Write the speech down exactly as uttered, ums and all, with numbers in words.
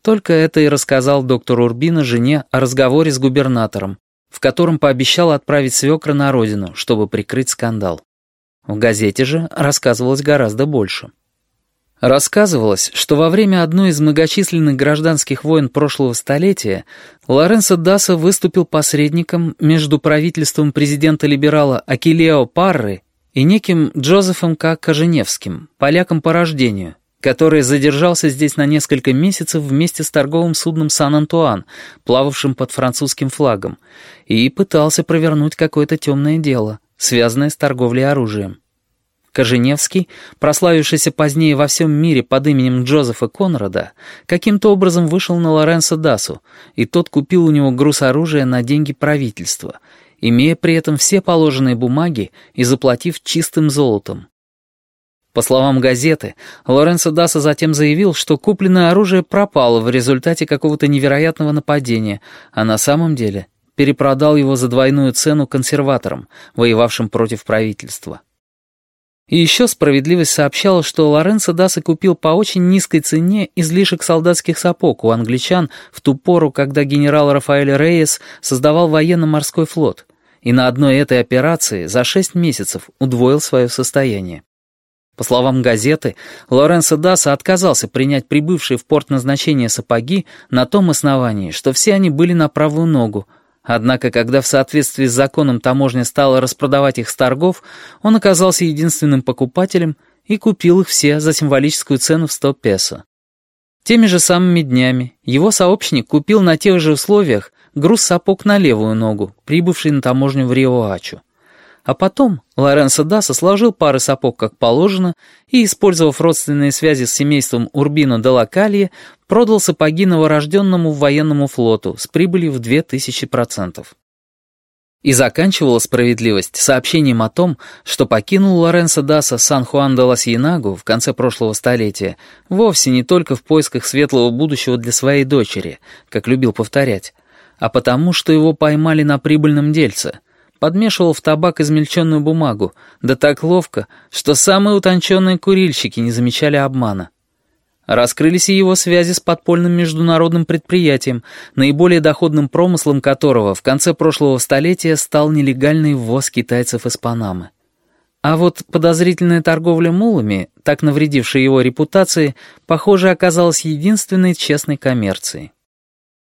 Только это и рассказал доктор Урбино жене о разговоре с губернатором, в котором пообещал отправить свекра на родину, чтобы прикрыть скандал. В газете же рассказывалось гораздо больше. Рассказывалось, что во время одной из многочисленных гражданских войн прошлого столетия Лоренцо Дасо выступил посредником между правительством президента-либерала Акилео Парры и неким Джозефом К. Коженевским, поляком по рождению, который задержался здесь на несколько месяцев вместе с торговым судном «Сан-Антуан», плававшим под французским флагом, и пытался провернуть какое-то темное дело, связанное с торговлей оружием. Коженевский, прославившийся позднее во всем мире под именем Джозефа Конрада, каким-то образом вышел на Лоренцо Дасу, и тот купил у него груз оружия на деньги правительства, имея при этом все положенные бумаги и заплатив чистым золотом. По словам газеты, Лоренцо Дасо затем заявил, что купленное оружие пропало в результате какого-то невероятного нападения, а на самом деле перепродал его за двойную цену консерваторам, воевавшим против правительства. И еще справедливость сообщала, что Лоренцо Дасо купил по очень низкой цене излишек солдатских сапог у англичан в ту пору, когда генерал Рафаэль Рейес создавал военно-морской флот, и на одной этой операции за шесть месяцев удвоил свое состояние. По словам газеты, Лоренцо Дасо отказался принять прибывшие в порт назначения сапоги на том основании, что все они были на правую ногу. Однако, когда в соответствии с законом таможня стала распродавать их с торгов, он оказался единственным покупателем и купил их все за символическую цену в сто песо. Теми же самыми днями его сообщник купил на тех же условиях груз сапог на левую ногу, прибывший на таможню в Риоачу. А потом Лоренцо Дасо сложил пары сапог как положено и, использовав родственные связи с семейством Урбино де ла Калье, продал сапоги новорожденному военному флоту с прибылью в две тысячи процентов. И заканчивала справедливость сообщением о том, что покинул Лоренцо Дасо Сан-Хуан-де-ла-Сьенагу в конце прошлого столетия вовсе не только в поисках светлого будущего для своей дочери, как любил повторять, а потому, что его поймали на прибыльном дельце. Подмешивал в табак измельченную бумагу, да так ловко, что самые утонченные курильщики не замечали обмана. Раскрылись и его связи с подпольным международным предприятием, наиболее доходным промыслом которого в конце прошлого столетия стал нелегальный ввоз китайцев из Панамы. А вот подозрительная торговля мулами, так навредившая его репутации, похоже, оказалась единственной честной коммерцией.